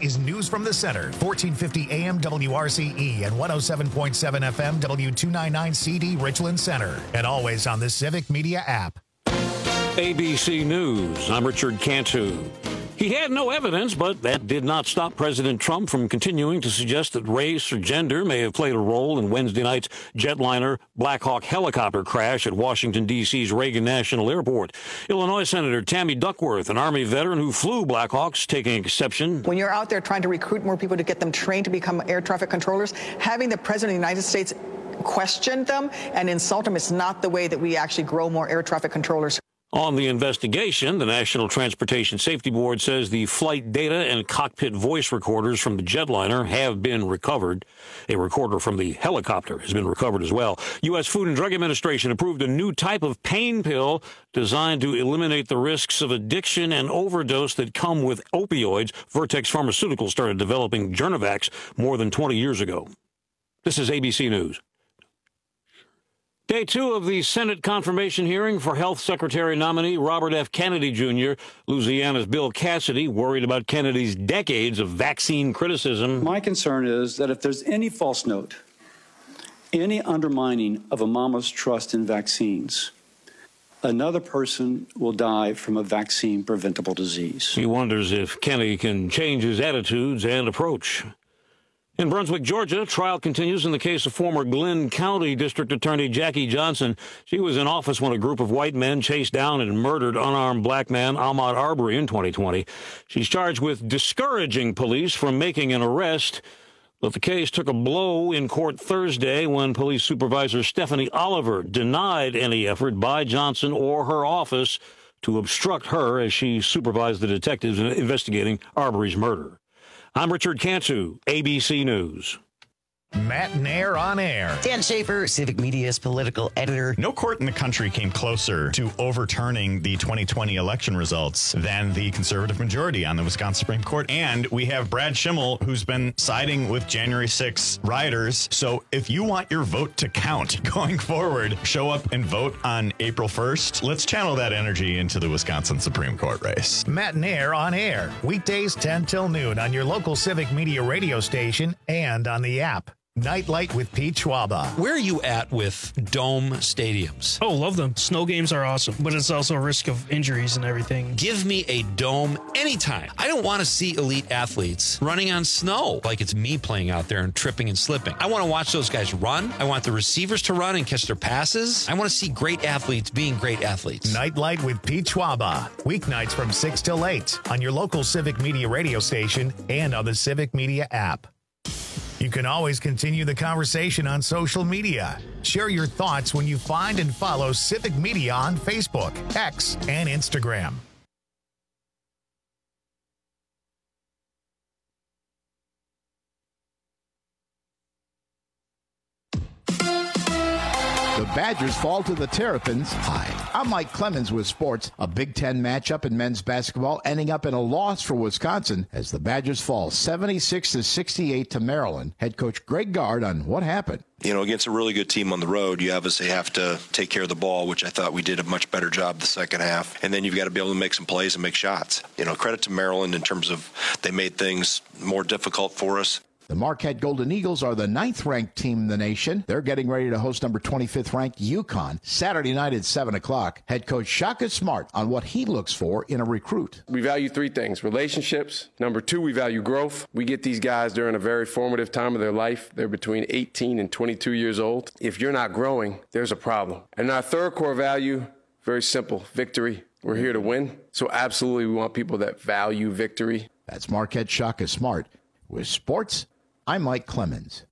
is News from the Center, 1450 AM WRCE and 107.7 FM W299 CD Richland Center. And always on the Civic Media app. ABC News, I'm Richard Cantu. He had no evidence, but that did not stop President Trump from continuing to suggest that race or gender may have played a role in Wednesday night's jetliner Black Hawk helicopter crash at Washington, D.C.'s Reagan National Airport. Illinois Senator Tammy Duckworth, an Army veteran who flew Black Hawks, taking exception. When you're out there trying to recruit more people to get them trained to become air traffic controllers, having the President of the United States question them and insult them is not the way that we actually grow more air traffic controllers. On the investigation, the National Transportation Safety Board says the flight data and cockpit voice recorders from the jetliner have been recovered. A recorder from the helicopter has been recovered as well. U.S. Food and Drug Administration approved a new type of pain pill designed to eliminate the risks of addiction and overdose that come with opioids. Vertex Pharmaceuticals started developing Journevax more than 20 years ago. This is ABC News. Day 2 of the Senate confirmation hearing for Health Secretary nominee Robert F. Kennedy Jr. Louisiana's Bill Cassidy worried about Kennedy's decades of vaccine criticism. My concern is that if there's any false note, any undermining of a mama's trust in vaccines, another person will die from a vaccine-preventable disease. He wonders if Kennedy can change his attitudes and approach. In Brunswick, Georgia, trial continues in the case of former Glenn County District Attorney Jackie Johnson. She was in office when a group of white men chased down and murdered unarmed black man Ahmaud Arbery in 2020. She's charged with discouraging police from making an arrest. But the case took a blow in court Thursday when police supervisor Stephanie Oliver denied any effort by Johnson or her office to obstruct her as she supervised the detectives investigating Arbery's murder. I'm Richard Cantu, ABC News. Matt Nair on air. Dan Schaefer, Civic Media's political editor. No court in the country came closer to overturning the 2020 election results than the conservative majority on the Wisconsin Supreme Court. And we have Brad Schimmel, who's been siding with January 6 rioters. So if you want your vote to count going forward, show up and vote on April 1st. Let's channel that energy into the Wisconsin Supreme Court race. Matt Nair on air. Weekdays 10 till noon on your local Civic Media radio station and on the app. Nightlight with Pete Schwaba. Where are you at with dome stadiums? Oh, love them. Snow games are awesome, but it's also a risk of injuries and everything. Give me a dome anytime. I don't want to see elite athletes running on snow like it's me playing out there and tripping and slipping. I want to watch those guys run. I want the receivers to run and catch their passes. I want to see great athletes being great athletes. Nightlight with Pete Schwaba. Weeknights from 6 till 8 on your local Civic Media radio station and on the Civic Media app. You can always continue the conversation on social media. Share your thoughts when you find and follow Civic Media on Facebook, X, and Instagram. The Badgers fall to the Terrapins. Hi, I'm Mike Clemens with sports. A Big Ten matchup in men's basketball ending up in a loss for Wisconsin as the Badgers fall 76-68 to Maryland. Head coach Greg Gard on what happened. You know, against a really good team on the road, you obviously have to take care of the ball, which I thought we did a much better job the second half. And then you've got to be able to make some plays and make shots. You know, credit to Maryland in terms of they made things more difficult for us. The Marquette Golden Eagles are the 9th-ranked team in the nation. They're getting ready to host number 25th-ranked UConn Saturday night at 7 o'clock. Head coach Shaka Smart on what he looks for in a recruit. We value 3 things: relationships. Number 2, we value growth. We get these guys during a very formative time of their life. They're between 18 and 22 years old. If you're not growing, there's a problem. And our third core value, very simple: victory. We're here to win. So absolutely we want people that value victory. That's Marquette Shaka Smart. With sports, I'm Mike Clemens.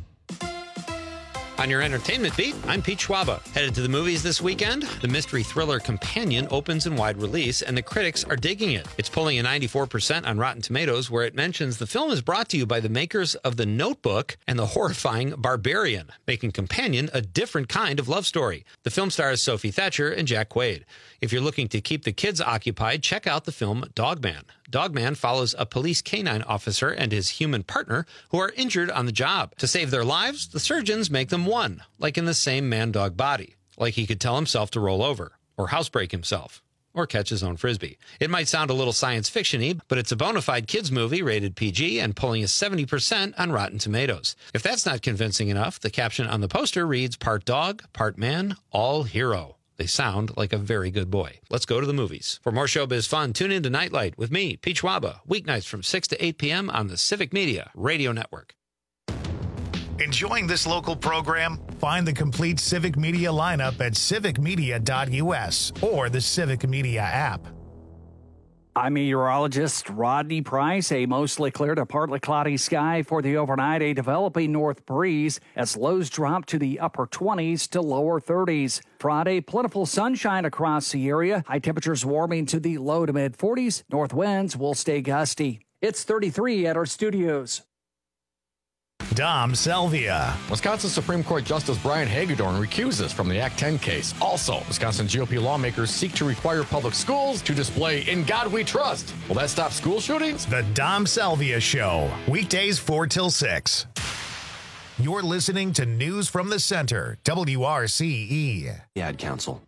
On your entertainment beat, I'm Pete Schwaba. Headed to the movies this weekend? The mystery thriller Companion opens in wide release, and the critics are digging it. It's pulling a 94% on Rotten Tomatoes, where it mentions the film is brought to you by the makers of The Notebook and the horrifying Barbarian, making Companion a different kind of love story. The film stars Sophie Thatcher and Jack Quaid. If you're looking to keep the kids occupied, check out the film Dogman. Dogman follows a police canine officer and his human partner who are injured on the job. To save their lives, the surgeons make them one, like in the same man-dog body, like he could tell himself to roll over, or housebreak himself, or catch his own Frisbee. It might sound a little science fiction-y, but it's a bona fide kids movie rated PG and pulling a 70% on Rotten Tomatoes. If that's not convincing enough, the caption on the poster reads, "Part dog, part man, all hero." They sound like a very good boy. Let's go to the movies. For more showbiz fun, tune in to Nightlight with me, Pete Schwaba, weeknights from 6 to 8 p.m. on the Civic Media Radio Network. Enjoying this local program? Find the complete Civic Media lineup at civicmedia.us or the Civic Media app. I'm meteorologist Rodney Price. A mostly clear to partly cloudy sky for the overnight. A developing north breeze as lows drop to the upper 20s to lower 30s. Friday, plentiful sunshine across the area. High temperatures warming to the low to mid 40s. North winds will stay gusty. It's 33 at our studios. Dom Selvia. Wisconsin Supreme Court Justice Brian Hagedorn recuses from the Act 10 case. Also, Wisconsin GOP lawmakers seek to require public schools to display "In God We Trust." Will that stop school shootings? The Dom Selvia Show. Weekdays 4 till 6. You're listening to News from the Center, WRCE. The Ad Council.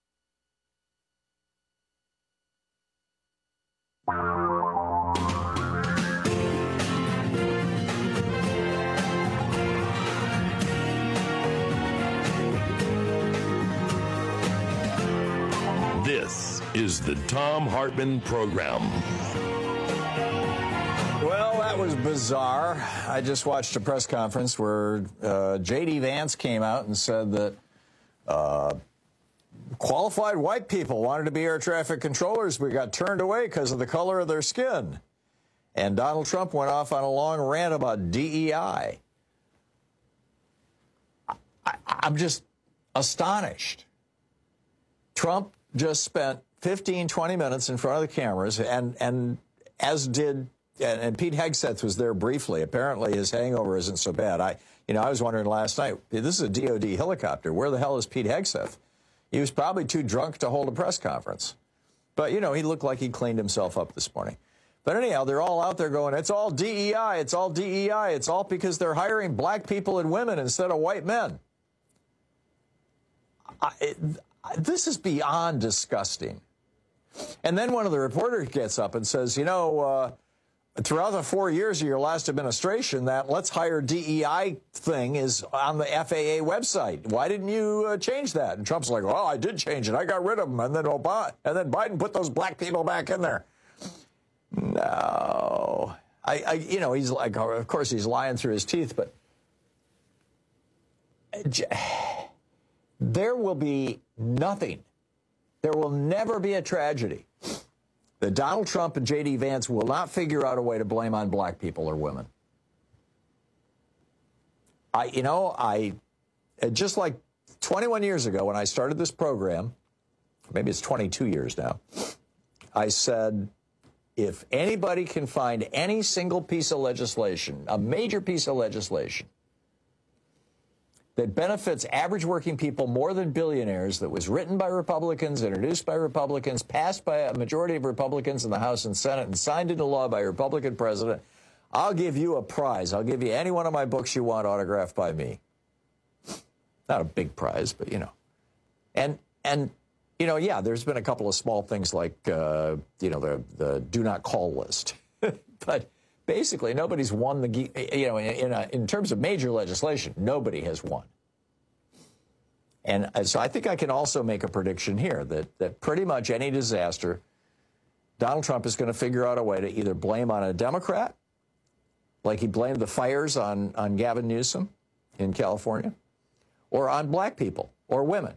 This is the Thom Hartmann Program. Well, that was bizarre. I just watched a press conference where J.D. Vance came out and said that qualified white people wanted to be air traffic controllers, but got turned away because of the color of their skin. And Donald Trump went off on a long rant about DEI. I'm just astonished. Trump just spent 15, 20 minutes in front of the cameras, and as did, and Pete Hegseth was there briefly. Apparently his hangover isn't so bad. I was wondering last night, this is a DOD helicopter. Where the hell is Pete Hegseth? He was probably too drunk to hold a press conference. But, he looked like he cleaned himself up this morning. But anyhow, they're all out there going, it's all DEI, it's all DEI. It's all because they're hiring black people and women instead of white men. This is beyond disgusting. And then one of the reporters gets up and says, throughout the 4 years of your last administration, that let's hire DEI thing is on the FAA website. Why didn't you change that? And Trump's like, well, I did change it. I got rid of them. And then Biden put those black people back in there. No. He's like, of course, he's lying through his teeth, but there will be nothing. There will never be a tragedy that Donald Trump and J.D. Vance will not figure out a way to blame on black people or women. Just like 21 years ago when I started this program, maybe it's 22 years now, I said, if anybody can find any single piece of legislation, a major piece of legislation, that benefits average working people more than billionaires, that was written by Republicans, introduced by Republicans, passed by a majority of Republicans in the House and Senate, and signed into law by a Republican president, I'll give you a prize. I'll give you any one of my books you want autographed by me. Not a big prize, but, And there's been a couple of small things like, the do not call list. But basically, nobody's won in terms of major legislation, nobody has won. And so I think I can also make a prediction here that pretty much any disaster, Donald Trump is going to figure out a way to either blame on a Democrat, like he blamed the fires on Gavin Newsom in California, or on black people or women.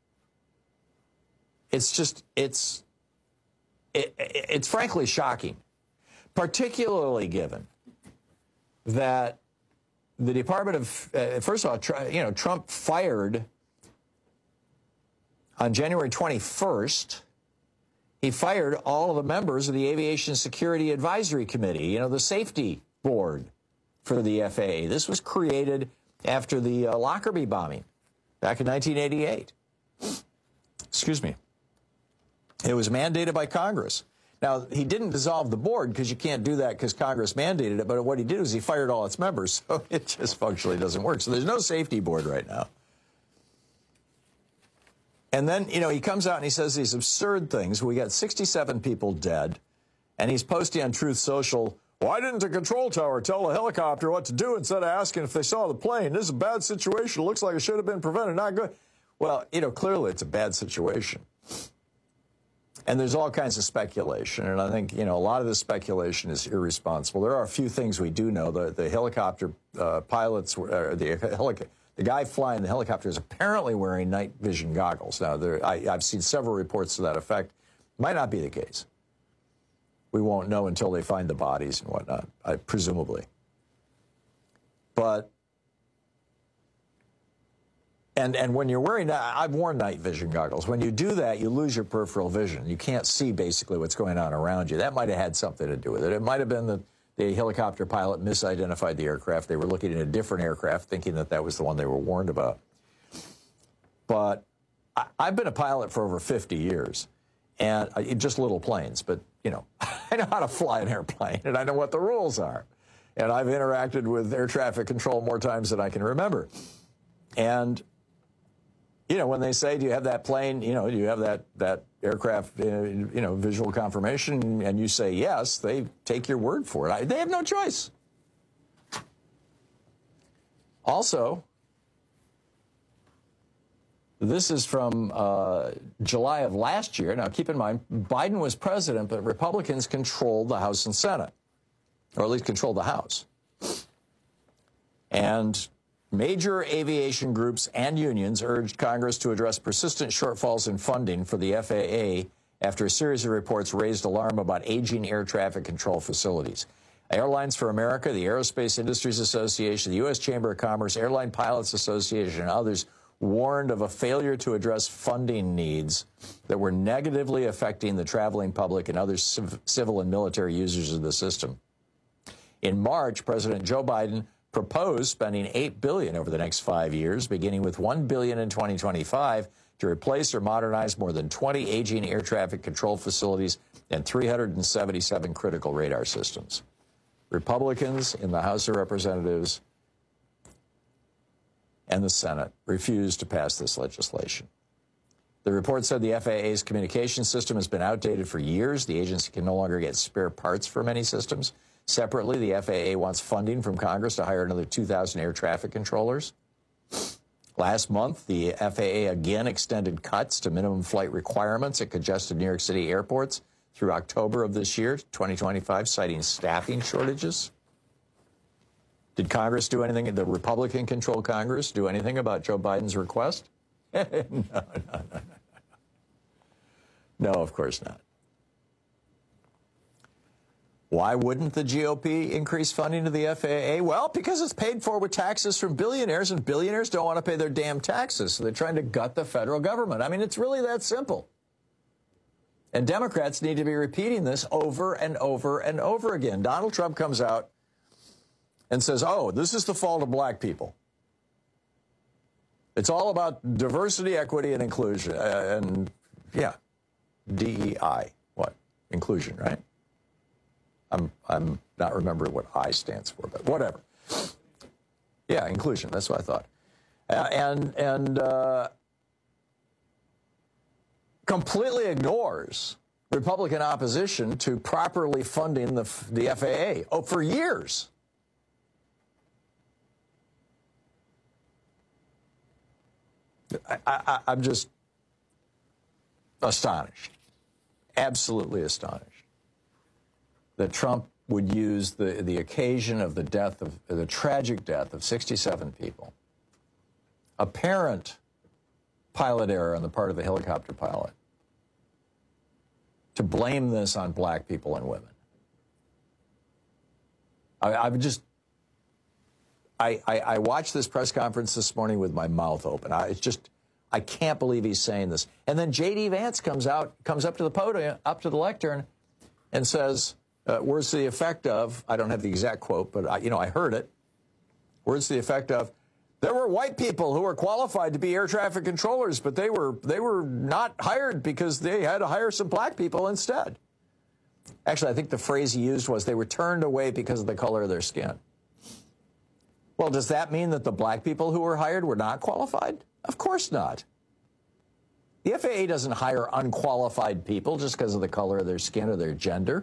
It's frankly shocking. Particularly given that the Department of, first of all, Trump fired on January 21st, he fired all of the members of the Aviation Security Advisory Committee, the safety board for the FAA. This was created after the Lockerbie bombing back in 1988. Excuse me. It was mandated by Congress. Now, he didn't dissolve the board because you can't do that because Congress mandated it, but what he did is he fired all its members, so it just functionally doesn't work. So there's no safety board right now. And then, he comes out and he says these absurd things. We got 67 people dead. And he's posting on Truth Social, why didn't the control tower tell a helicopter what to do instead of asking if they saw the plane? This is a bad situation. It looks like it should have been prevented. Not good. Well, clearly it's a bad situation. And there's all kinds of speculation. And I think, a lot of this speculation is irresponsible. There are a few things we do know. The helicopter pilots, the guy flying the helicopter is apparently wearing night vision goggles. Now, I've seen several reports to that effect. Might not be the case. We won't know until they find the bodies and whatnot, presumably. But, and when you're wearing, I've worn night vision goggles. When you do that, you lose your peripheral vision. You can't see basically what's going on around you. That might have had something to do with it. It might have been that the helicopter pilot misidentified the aircraft. They were looking at a different aircraft, thinking that that was the one they were warned about. But I've been a pilot for over 50 years, and just little planes, but, I know how to fly an airplane, and I know what the rules are. And I've interacted with air traffic control more times than I can remember. And, when they say, do you have that plane, do you have that aircraft, visual confirmation, and you say yes, they take your word for it. They have no choice. Also, this is from July of last year. Now, keep in mind, Biden was president, but Republicans controlled the House and Senate, or at least controlled the House. And major aviation groups and unions urged Congress to address persistent shortfalls in funding for the FAA after a series of reports raised alarm about aging air traffic control facilities. Airlines for America, the Aerospace Industries Association, the U.S. Chamber of Commerce, Airline Pilots Association, and others warned of a failure to address funding needs that were negatively affecting the traveling public and other civil and military users of the system. In March, President Joe Biden proposed spending $8 billion over the next 5 years, beginning with $1 billion in 2025, to replace or modernize more than 20 aging air traffic control facilities and 377 critical radar systems. Republicans in the House of Representatives and the Senate refused to pass this legislation. The report said the FAA's communication system has been outdated for years. The agency can no longer get spare parts for many systems. Separately, the FAA wants funding from Congress to hire another 2,000 air traffic controllers. Last month, the FAA again extended cuts to minimum flight requirements at congested New York City airports through October of this year, 2025, citing staffing shortages. Did Congress do anything, the Republican-controlled Congress, do anything about Joe Biden's request? No, of course not. Why wouldn't the GOP increase funding to the FAA? Well, because it's paid for with taxes from billionaires, and billionaires don't want to pay their damn taxes, so they're trying to gut the federal government. I mean, it's really that simple. And Democrats need to be repeating this over and over and over again. Donald Trump comes out and says, oh, this is the fault of black people. It's all about diversity, equity, and inclusion. DEI. What? Inclusion, right? I'm not remembering what I stands for, but whatever. Yeah, inclusion. That's what I thought. And completely ignores Republican opposition to properly funding the FAA for years. I'm just astonished, absolutely astonished, that Trump would use the occasion of the tragic death of 67 people, apparent pilot error on the part of the helicopter pilot, to blame this on black people and women. I watched this press conference this morning with my mouth open. I can't believe he's saying this. And then J.D. Vance comes up to the podium, up to the lectern, and says, words to the effect of, I don't have the exact quote, but I heard it. Words to the effect of, there were white people who were qualified to be air traffic controllers, but they were not hired because they had to hire some black people instead. Actually, I think the phrase he used was they were turned away because of the color of their skin. Well, does that mean that the black people who were hired were not qualified? Of course not. The FAA doesn't hire unqualified people just because of the color of their skin or their gender.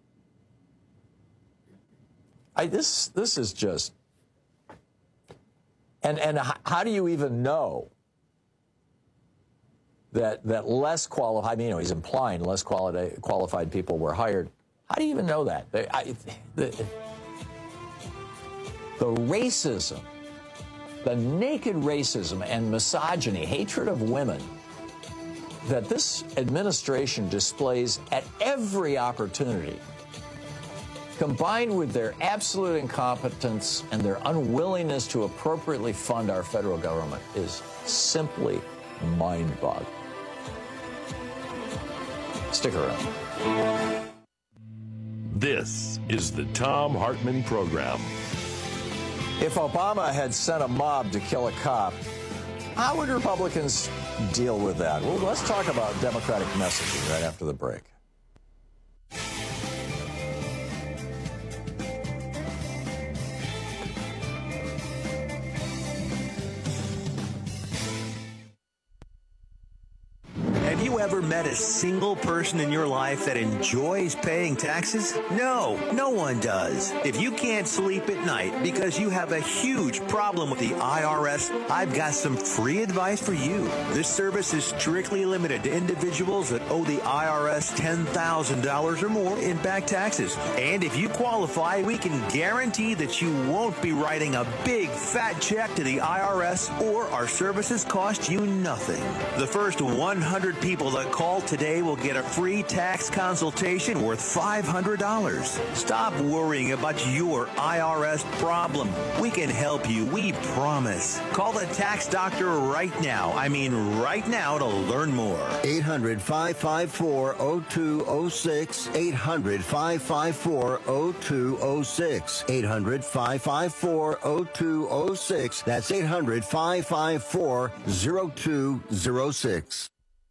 This is just... And how do you even know that less qualified, he's implying less qualified people were hired. How do you even know that? The racism, the naked racism and misogyny, hatred of women that this administration displays at every opportunity, combined with their absolute incompetence and their unwillingness to appropriately fund our federal government, is simply mind-boggling. Stick around. This is the Thom Hartmann Program. If Obama had sent a mob to kill a cop, how would Republicans deal with that? Well, let's talk about Democratic messaging right after the break. Have you ever met a single person in your life that enjoys paying taxes? No, no one does. If you can't sleep at night because you have a huge problem with the IRS, I've got some free advice for you. This service is strictly limited to individuals that owe the IRS $10,000 or more in back taxes. And if you qualify, we can guarantee that you won't be writing a big fat check to the IRS, or our services cost you nothing. The first 100 people that call today will get a free tax consultation worth $500. Stop worrying about your IRS problem. We can help you, we promise. Call the tax doctor right now. I mean right now, to learn more. 800-554-0206. 800-554-0206. 800-554-0206. That's 800-554-0206.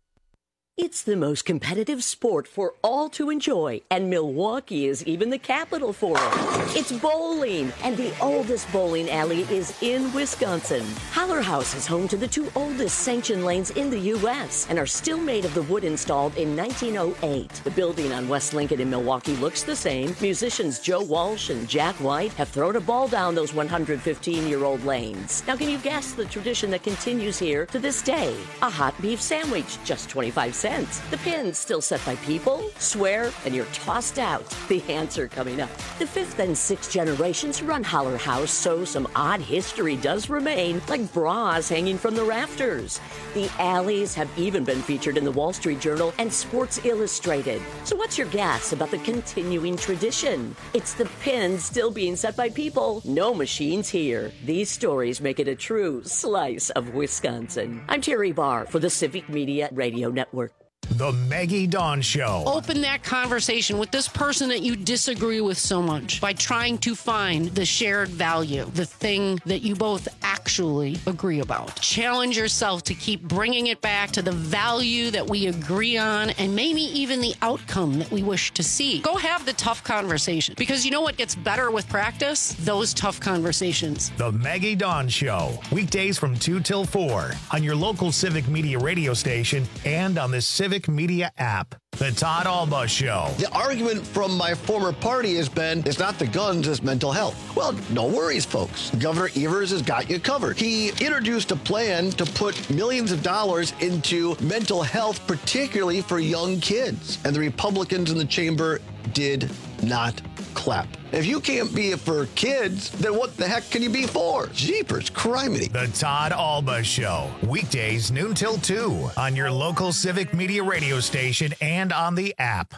It's the most competitive sport for all to enjoy, and Milwaukee is even the capital for it. It's bowling, and the oldest bowling alley is in Wisconsin. Holler House is home to the two oldest sanctioned lanes in the U.S. and are still made of the wood installed in 1908. The building on West Lincoln in Milwaukee looks the same. Musicians Joe Walsh and Jack White have thrown a ball down those 115-year-old lanes. Now, can you guess the tradition that continues here to this day? A hot beef sandwich, just 25 cents. The pins still set by people, swear, and you're tossed out. The answer coming up. The fifth and sixth generations run Holler House, so some odd history does remain, like bras hanging from the rafters. The alleys have even been featured in the Wall Street Journal and Sports Illustrated. So what's your guess about the continuing tradition? It's the pins still being set by people. No machines here. These stories make it a true slice of Wisconsin. I'm Terry Barr for the Civic Media Radio Network. The Maggie Dawn Show. Open that conversation with this person that you disagree with so much by trying to find the shared value, the thing that you both actually agree about. Challenge yourself to keep bringing it back to the value that we agree on, and maybe even the outcome that we wish to see. Go have the tough conversation, because you know what gets better with practice? Those tough conversations. The Maggie Dawn Show. Weekdays from 2 till 4 on your local Civic Media radio station and on the Civic Media app. The Todd Alba Show. The argument from my former party has been, it's not the guns, it's mental health. Well, no worries, folks. Governor Evers has got you covered. He introduced a plan to put millions of dollars into mental health, particularly for young kids. And the Republicans in the chamber did not clap. If you can't be for kids, then what the heck can you be for? Jeepers, criminy. The Todd Alba Show. Weekdays noon till 2 on your local Civic Media radio station and on the app.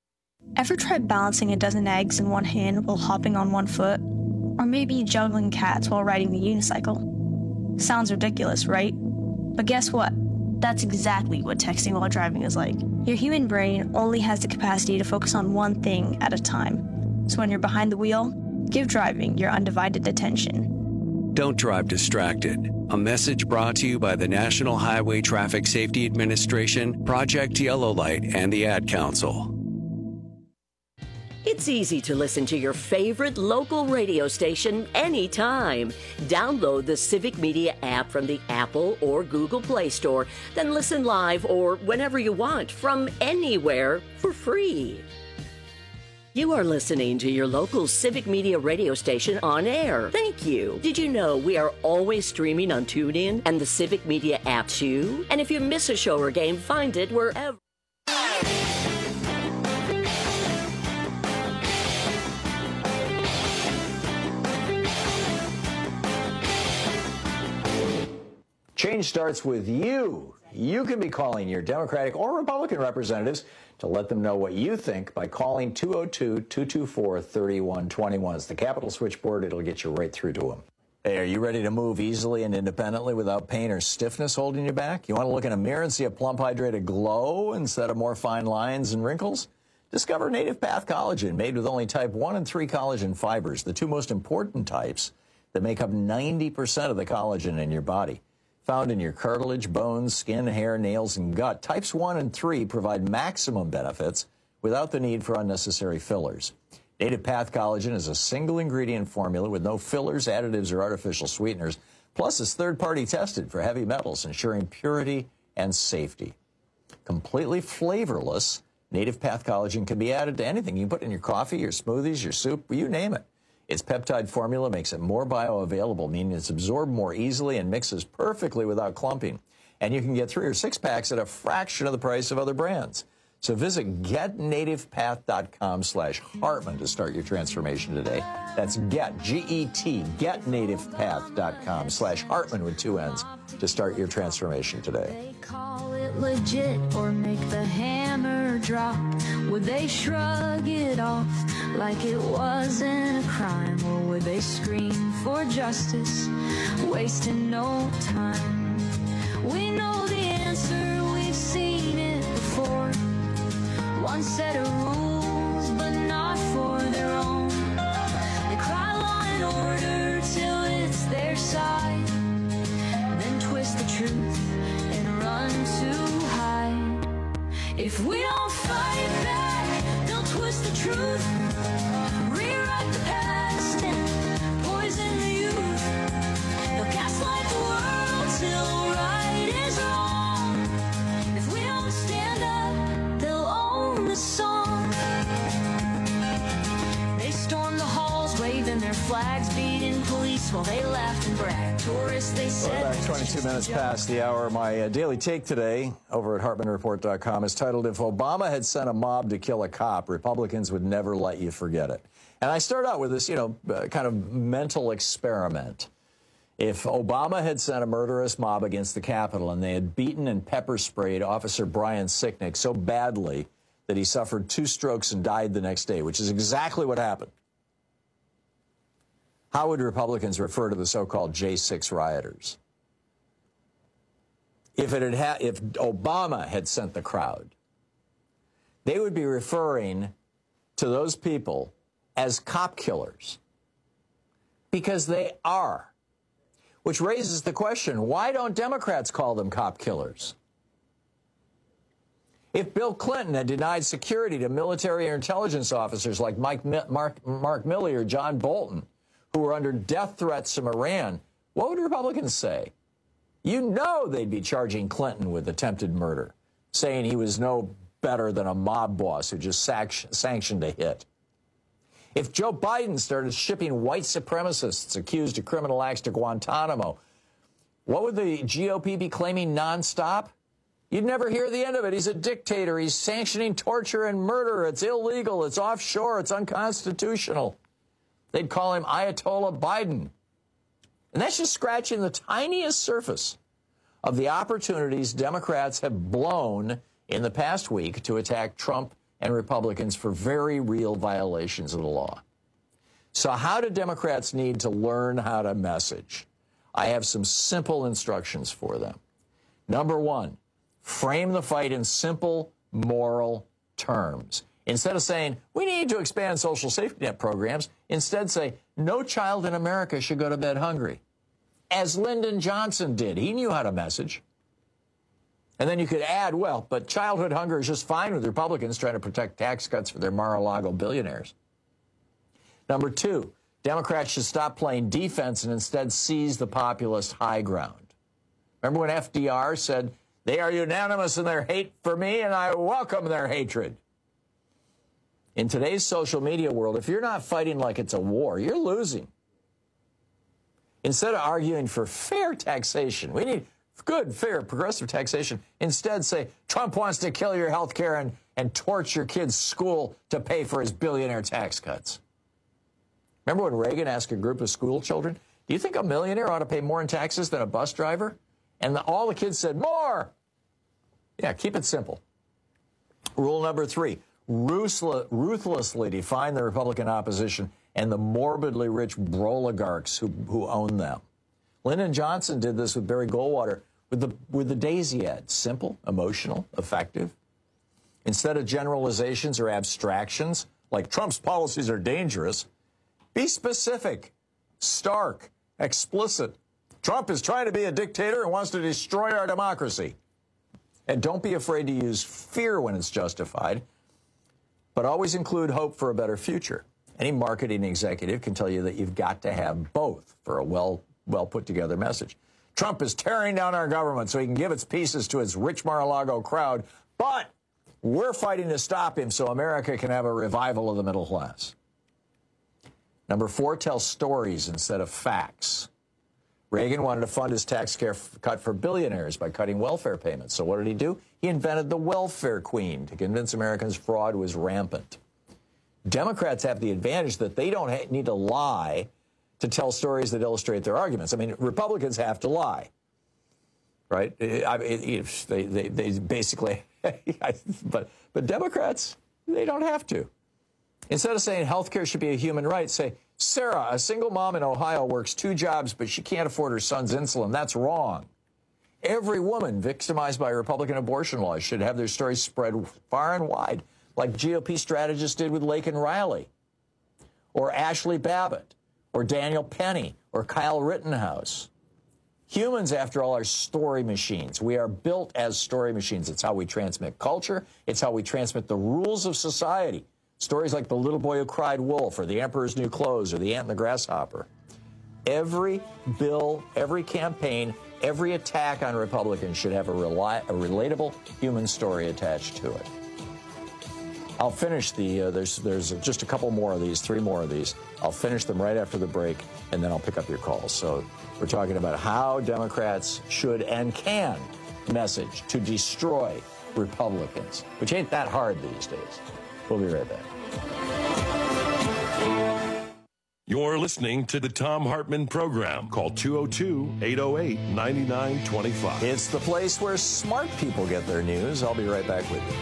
Ever tried balancing a dozen eggs in one hand while hopping on one foot? Or maybe juggling cats while riding the unicycle? Sounds ridiculous, right? But guess what? That's exactly what texting while driving is like. Your human brain only has the capacity to focus on one thing at a time. So when you're behind the wheel, give driving your undivided attention. Don't drive distracted. A message brought to you by the National Highway Traffic Safety Administration, Project Yellow Light, and the Ad Council. It's easy to listen to your favorite local radio station anytime. Download the Civic Media app from the Apple or Google Play Store, then listen live or whenever you want from anywhere for free. You are listening to your local Civic Media radio station on air. Thank you. Did you know we are always streaming on TuneIn and the Civic Media app too? And if you miss a show or game, find it wherever. Change starts with you. You can be calling your Democratic or Republican representatives to let them know what you think by calling 202-224-3121. It's the Capitol switchboard. It'll get you right through to them. Hey, are you ready to move easily and independently without pain or stiffness holding you back? You want to look in a mirror and see a plump, hydrated glow instead of more fine lines and wrinkles? Discover Native Path Collagen, made with only type 1 and 3 collagen fibers, the two most important types that make up 90% of the collagen in your body. Found in your cartilage, bones, skin, hair, nails, and gut, types 1 and 3 provide maximum benefits without the need for unnecessary fillers. Native Path Collagen is a single-ingredient formula with no fillers, additives, or artificial sweeteners. Plus, it's third-party tested for heavy metals, ensuring purity and safety. Completely flavorless, Native Path Collagen can be added to anything. You can put it in your coffee, your smoothies, your soup, you name it. Its peptide formula makes it more bioavailable, meaning it's absorbed more easily and mixes perfectly without clumping. And you can get 3 or 6 packs at a fraction of the price of other brands. So visit getnativepath.com/Hartman to start your transformation today. That's getnativepath.com/Hartman with 2 N's to start your transformation today. They call it legit or make the hammer drop. Would they shrug it off like it wasn't a crime? Or would they scream for justice, wasting no time? We know the answer, we've seen it before. One set of rules, but not for their own. They cry law and order till it's their side, then twist the truth and run to hide. If we don't fight back, they'll twist the truth, rewrite the past and poison the youth. They'll gaslight the world till right is wrong. If we don't stand up, they'll own the song. They stormed the halls, waving their flags, beating police while they laughed and bragged. Tourists, they said. Well, back 22 minutes past the hour. My daily take today over at HartmanReport.com is titled, "If Obama had sent a mob to kill a cop, Republicans would never let you forget it." And I start out with this, kind of mental experiment. If Obama had sent a murderous mob against the Capitol and they had beaten and pepper sprayed Officer Brian Sicknick so badly that he suffered 2 strokes and died the next day, which is exactly what happened, how would Republicans refer to the so-called J6 rioters? If Obama had sent the crowd, they would be referring to those people as cop killers, because they are. Which raises the question, why don't Democrats call them cop killers? If Bill Clinton had denied security to military or intelligence officers like Mark Milley or John Bolton, who were under death threats from Iran, what would Republicans say? You know they'd be charging Clinton with attempted murder, saying he was no better than a mob boss who just sanctioned a hit. If Joe Biden started shipping white supremacists accused of criminal acts to Guantanamo, what would the GOP be claiming nonstop? You'd never hear the end of it. He's a dictator. He's sanctioning torture and murder. It's illegal. It's offshore. It's unconstitutional. They'd call him Ayatollah Biden. And that's just scratching the tiniest surface of the opportunities Democrats have blown in the past week to attack Trump and Republicans for very real violations of the law. So how do Democrats need to learn how to message? I have some simple instructions for them. Number 1, frame the fight in simple moral terms. Instead of saying, we need to expand social safety net programs, instead say, no child in America should go to bed hungry. As Lyndon Johnson did. He knew how to message. And then you could add, well, but childhood hunger is just fine with Republicans trying to protect tax cuts for their Mar-a-Lago billionaires. Number 2, Democrats should stop playing defense and instead seize the populist high ground. Remember when FDR said, they are unanimous in their hate for me, and I welcome their hatred. In today's social media world, if you're not fighting like it's a war, you're losing. Instead of arguing for fair taxation, we need good, fair, progressive taxation. Instead, say, Trump wants to kill your health care and torch your kid's school to pay for his billionaire tax cuts. Remember when Reagan asked a group of school children, do you think a millionaire ought to pay more in taxes than a bus driver? And all the kids said, more. Yeah, keep it simple. Rule number 3, ruthlessly define the Republican opposition and the morbidly rich broligarchs who own them. Lyndon Johnson did this with Barry Goldwater with the Daisy ad. Simple, emotional, effective. Instead of generalizations or abstractions, like Trump's policies are dangerous, be specific, stark, explicit. Trump is trying to be a dictator and wants to destroy our democracy. And don't be afraid to use fear when it's justified, but always include hope for a better future. Any marketing executive can tell you that you've got to have both for a well put together message. Trump is tearing down our government so he can give its pieces to its rich Mar-a-Lago crowd, but we're fighting to stop him so America can have a revival of the middle class. Number 4, tell stories instead of facts. Reagan wanted to fund his tax cut for billionaires by cutting welfare payments. So what did he do? He invented the welfare queen to convince Americans fraud was rampant. Democrats have the advantage that they don't need to lie to tell stories that illustrate their arguments. I mean, Republicans have to lie, right? They basically, but Democrats, they don't have to. Instead of saying health care should be a human right, say, Sarah, a single mom in Ohio, works 2 jobs, but she can't afford her son's insulin. That's wrong. Every woman victimized by Republican abortion laws should have their stories spread far and wide, like GOP strategists did with Laken Riley, or Ashley Babbitt, or Daniel Penny, or Kyle Rittenhouse. Humans, after all, are story machines. We are built as story machines. It's how we transmit culture. It's how we transmit the rules of society. Stories like The Little Boy Who Cried Wolf, or The Emperor's New Clothes, or The Ant and the Grasshopper. Every bill, every campaign, every attack on Republicans should have a relatable human story attached to it. I'll finish there's just a couple more of these, 3 more of these. I'll finish them right after the break, and then I'll pick up your calls. So we're talking about how Democrats should and can message to destroy Republicans, which ain't that hard these days. We'll be right back. You're listening to the Thom Hartmann Program. Call 202-808-9925. It's the place where smart people get their news. I'll be right back with you.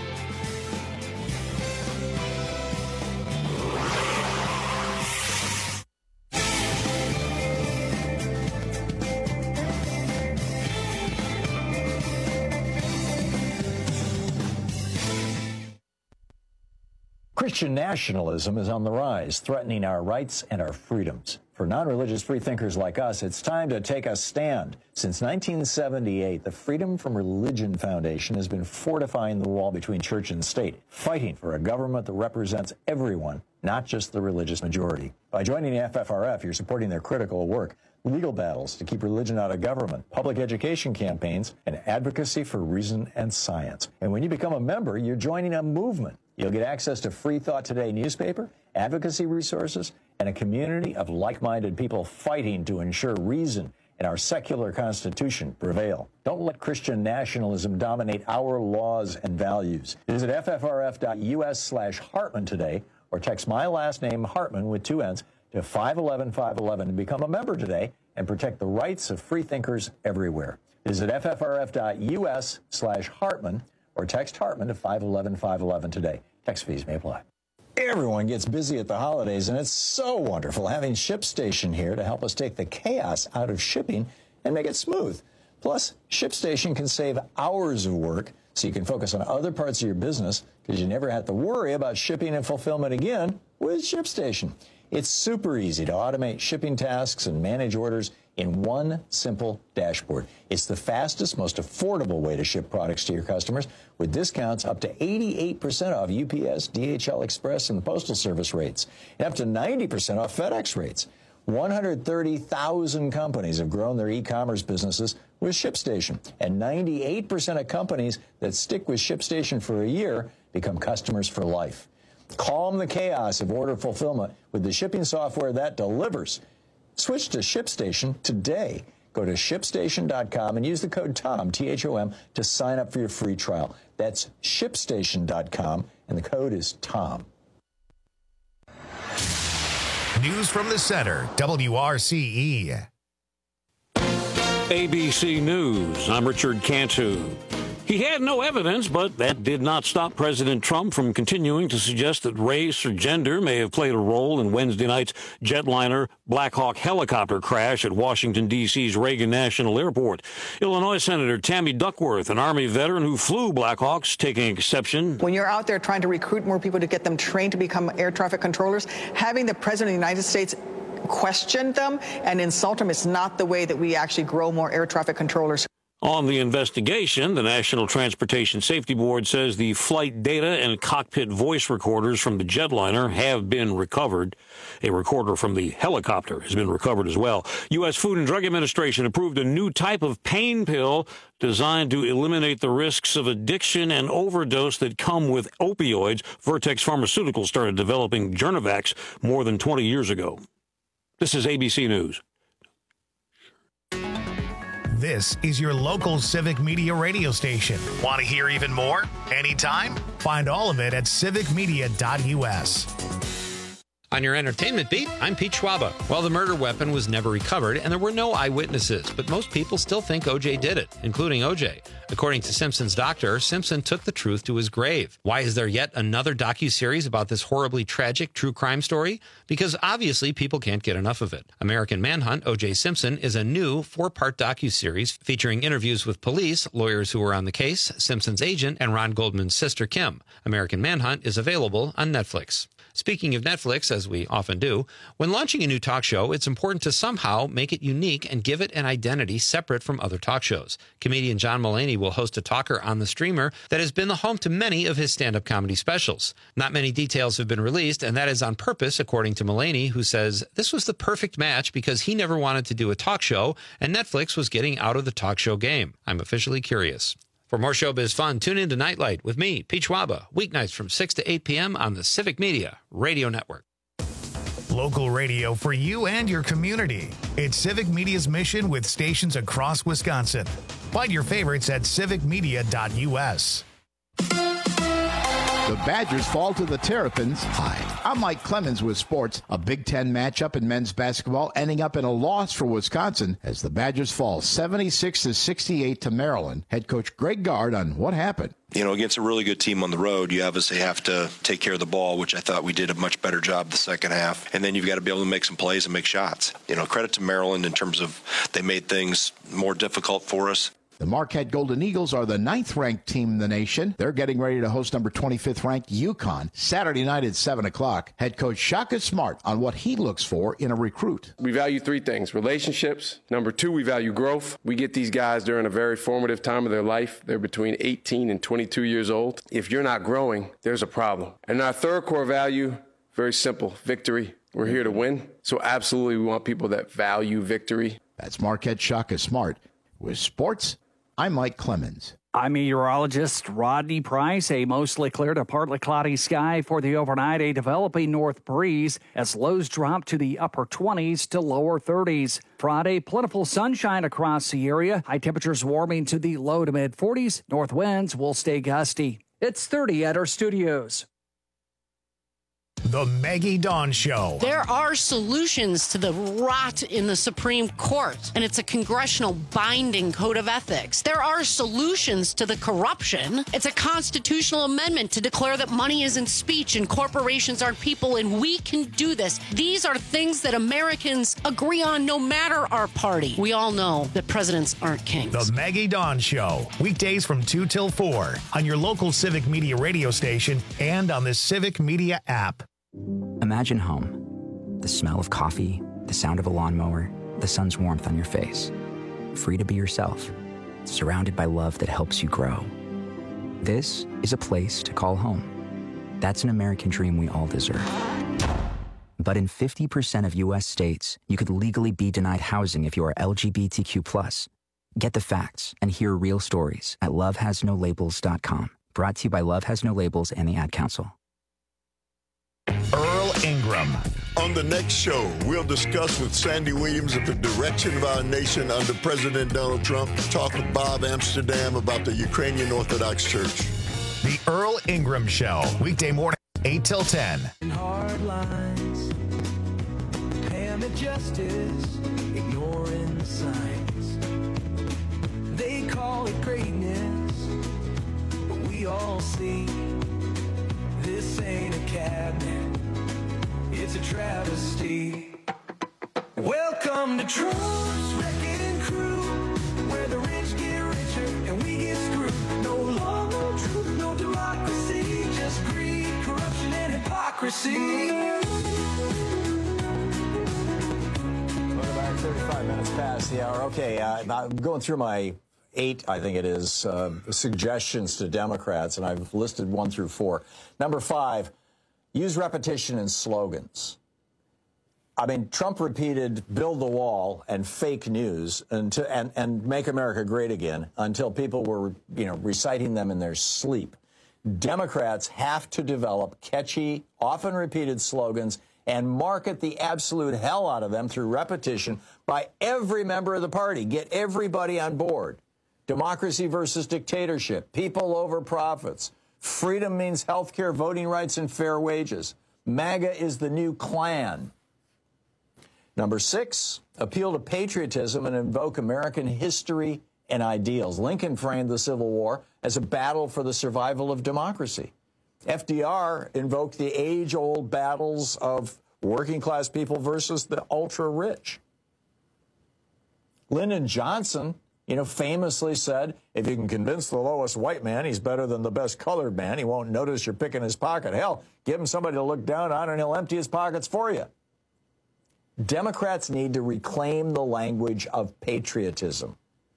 Christian nationalism is on the rise, threatening our rights and our freedoms. For non-religious freethinkers like us, it's time to take a stand. Since 1978, the Freedom from Religion Foundation has been fortifying the wall between church and state, fighting for a government that represents everyone, not just the religious majority. By joining the FFRF, you're supporting their critical work, legal battles to keep religion out of government, public education campaigns, and advocacy for reason and science. And when you become a member, you're joining a movement. You'll get access to Free Thought Today newspaper, advocacy resources, and a community of like-minded people fighting to ensure reason and our secular Constitution prevail. Don't let Christian nationalism dominate our laws and values. Visit ffrf.us/Hartman today, or text my last name, Hartman, with 2 N's, to 511-511 and become a member today and protect the rights of freethinkers everywhere. Visit ffrf.us/Hartman or text Hartman to 511-511 today. Text fees may apply. Everyone gets busy at the holidays, and it's so wonderful having ShipStation here to help us take the chaos out of shipping and make it smooth. Plus, ShipStation can save hours of work so you can focus on other parts of your business because you never have to worry about shipping and fulfillment again with ShipStation. It's super easy to automate shipping tasks and manage orders in one simple dashboard. It's the fastest, most affordable way to ship products to your customers, with discounts up to 88% off UPS, DHL Express, and Postal Service rates, and up to 90% off FedEx rates. 130,000 companies have grown their e-commerce businesses with ShipStation, and 98% of companies that stick with ShipStation for a year become customers for life. Calm the chaos of order fulfillment with the shipping software that delivers. Switch to ShipStation today. Go to ShipStation.com and use the code TOM, T-H-O-M, to sign up for your free trial. That's ShipStation.com, and the code is TOM. News from the center, WRCE. ABC News, I'm Richard Cantu. He had no evidence, but that did not stop President Trump from continuing to suggest that race or gender may have played a role in Wednesday night's jetliner Black Hawk helicopter crash at Washington, D.C.'s Reagan National Airport. Illinois Senator Tammy Duckworth, an Army veteran who flew Black Hawks, taking exception. When you're out there trying to recruit more people to get them trained to become air traffic controllers, having the President of the United States question them and insult them is not the way that we actually grow more air traffic controllers. On the investigation, the National Transportation Safety Board says the flight data and cockpit voice recorders from the jetliner have been recovered. A recorder from the helicopter has been recovered as well. U.S. Food and Drug Administration approved a new type of pain pill designed to eliminate the risks of addiction and overdose that come with opioids. Vertex Pharmaceuticals started developing Journavax more than 20 years ago. This is ABC News. This is your local Civic Media radio station. Want to hear even more? Anytime? Find all of it at civicmedia.us. On your entertainment beat, I'm Pete Schwaba. Well, the murder weapon was never recovered, and there were no eyewitnesses, but most people still think O.J. did it, including O.J. According to Simpson's doctor, Simpson took the truth to his grave. Why is there yet another docuseries about this horribly tragic true crime story? Because obviously people can't get enough of it. American Manhunt, O.J. Simpson, is a new 4-part docuseries featuring interviews with police, lawyers who were on the case, Simpson's agent, and Ron Goldman's sister, Kim. American Manhunt is available on Netflix. Speaking of Netflix, as we often do, when launching a new talk show, it's important to somehow make it unique and give it an identity separate from other talk shows. Comedian John Mulaney will host a talker on the streamer that has been the home to many of his stand-up comedy specials. Not many details have been released, and that is on purpose, according to Mulaney, who says this was the perfect match because he never wanted to do a talk show, and Netflix was getting out of the talk show game. I'm officially curious. For more showbiz fun, tune in to Nightlight with me, Pete Schwaba, weeknights from 6 to 8 p.m. on the Civic Media Radio Network. Local radio for you and your community. It's Civic Media's mission with stations across Wisconsin. Find your favorites at civicmedia.us. The Badgers fall to the Terrapins. Hi, I'm Mike Clemens with sports. A Big Ten matchup in men's basketball ending up in a loss for Wisconsin as the Badgers fall 76-68 to Maryland. Head coach Greg Gard on what happened. You know, against a really good team on the road, you obviously have to take care of the ball, which I thought we did a much better job the second half. And then you've got to be able to make some plays and make shots. You know, credit to Maryland in terms of they made things more difficult for us. The Marquette Golden Eagles are the 9th-ranked team in the nation. They're getting ready to host number 25th-ranked UConn Saturday night at 7 o'clock. Head coach Shaka Smart on what he looks for in a recruit. We value 3 things: relationships. Number 2, we value growth. We get these guys during a very formative time of their life. They're between 18 and 22 years old. If you're not growing, there's a problem. And our third core value, very simple: victory. We're here to win. So absolutely we want people that value victory. That's Marquette Shaka Smart. With sports, I'm Mike Clemens. I'm meteorologist Rodney Price. A mostly clear to partly cloudy sky for the overnight. A developing north breeze as lows drop to the upper 20s to lower 30s. Friday, plentiful sunshine across the area. High temperatures warming to the low to mid 40s. North winds will stay gusty. It's 30 at our studios. The Maggie Dawn Show. There are solutions to the rot in the Supreme Court, and it's a congressional binding code of ethics. There are solutions to the corruption. It's a constitutional amendment to declare that money isn't speech and corporations aren't people, and we can do this. These are things that Americans agree on no matter our party. We all know that presidents aren't kings. The Maggie Dawn Show. Weekdays from 2 till 4 on your local Civic Media radio station and on the Civic Media app. Imagine home. The smell of coffee, the sound of a lawnmower, the sun's warmth on your face, free to be yourself, surrounded by love that helps you grow. This is a place to call home. That's an American dream we all deserve. But in 50% of U.S. states, you could legally be denied housing if you are LGBTQ+. Get the facts and hear real stories at lovehasnolabels.com. Brought to you by Love Has No Labels and the Ad Council. Earl Ingram. On the next show, we'll discuss with Sandy Williams of the direction of our nation under President Donald Trump. Talk with Bob Amsterdam about the Ukrainian Orthodox Church. The Earl Ingram Show, weekday morning, 8 till 10. Hard lines, damn justice, ignoring the signs. They call it greatness, but we all see this ain't a cabinet, it's a travesty. Welcome to Trump's Wrecking Crew, where the rich get richer and we get screwed. No law, no truth, no democracy, just greed, corruption, and hypocrisy. We're about 35 minutes past the hour. Okay, I'm going through my 8, I think it is, suggestions to Democrats, and I've listed 1 through 4. Number 5, use repetition in slogans. I mean, Trump repeated build the wall and fake news and make America great again until people were, reciting them in their sleep. Democrats have to develop catchy, often repeated slogans and market the absolute hell out of them through repetition by every member of the party. Get everybody on board. Democracy versus dictatorship. People over profits. Freedom means health care, voting rights, and fair wages. MAGA is the new Klan. Number 6, appeal to patriotism and invoke American history and ideals. Lincoln framed the Civil War as a battle for the survival of democracy. FDR invoked the age-old battles of working-class people versus the ultra-rich. Lyndon Johnson, famously said, if you can convince the lowest white man he's better than the best colored man, he won't notice you're picking his pocket. Hell, give him somebody to look down on and he'll empty his pockets for you. Democrats need to reclaim the language of patriotism.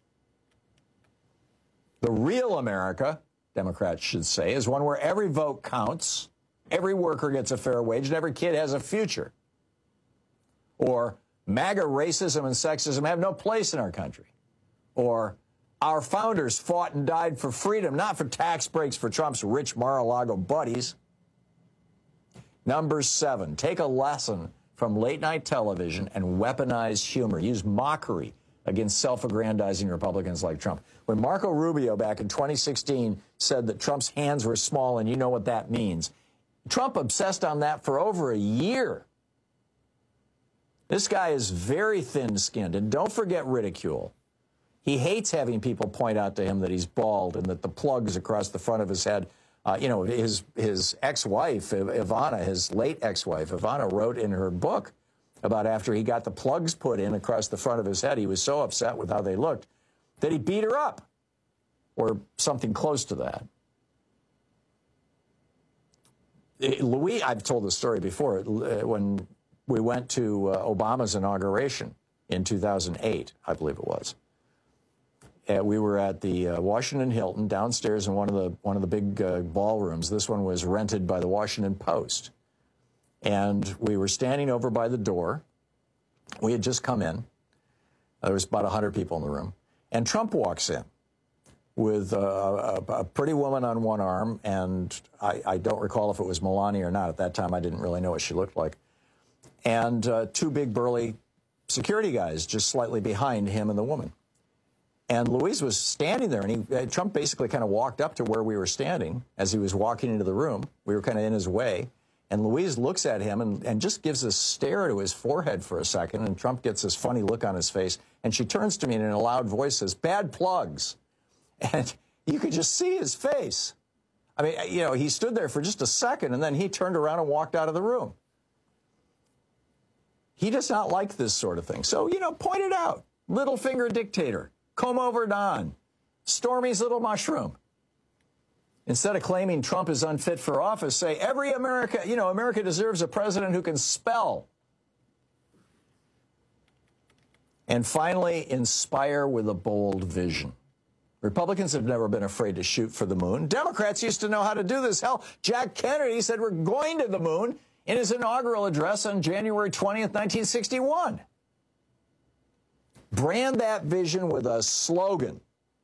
The real America, Democrats should say, is one where every vote counts, every worker gets a fair wage, and every kid has a future. Or MAGA racism and sexism have no place in our country. Or our founders fought and died for freedom, not for tax breaks for Trump's rich Mar-a-Lago buddies. Number 7, take a lesson from late-night television and weaponize humor. Use mockery against self-aggrandizing Republicans like Trump. When Marco Rubio back in 2016 said that Trump's hands were small, and you know what that means, Trump obsessed on that for over a year. This guy is very thin-skinned, and don't forget ridicule. He hates having people point out to him that he's bald and that the plugs across the front of his head. His ex-wife, Ivana, his late ex-wife, Ivana, wrote in her book about after he got the plugs put in across the front of his head, he was so upset with how they looked that he beat her up, or something close to that. I've told this story before, when we went to Obama's inauguration in 2008, I believe it was. We were at the Washington Hilton downstairs in one of the big ballrooms. This one was rented by the Washington Post. And we were standing over by the door. We had just come in. There was about 100 people in the room. And Trump walks in with a pretty woman on one arm, and I don't recall if it was Melania or not. At that time, I didn't really know what she looked like. And 2 big burly security guys just slightly behind him and the woman. And Luis was standing there, and Trump basically kind of walked up to where we were standing as he was walking into the room. We were kind of in his way. And Luis looks at him and just gives a stare to his forehead for a second, and Trump gets this funny look on his face. And she turns to me and in a loud voice says, "Bad plugs." And you could just see his face. I mean, he stood there for just a second, and then he turned around and walked out of the room. He does not like this sort of thing. So, point it out. Little finger dictator. Come over Don. Stormy's little mushroom. Instead of claiming Trump is unfit for office, say America deserves a president who can spell. And finally, inspire with a bold vision. Republicans have never been afraid to shoot for the moon. Democrats used to know how to do this. Hell, Jack Kennedy said we're going to the moon in his inaugural address on January 20th, 1961. Brand that vision with a slogan.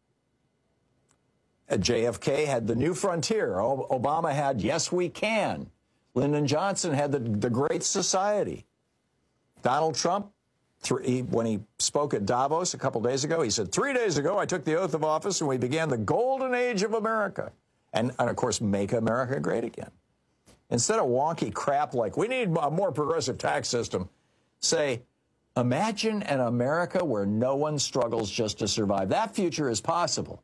JFK had the new frontier. Obama had yes, we can. Lyndon Johnson had the Great Society. Donald Trump, when he spoke at Davos a couple days ago, he said, 3 days ago, I took the oath of office and we began the golden age of America. And of course, make America great again. Instead of wonky crap like, we need a more progressive tax system, say, imagine an America where no one struggles just to survive. That future is possible.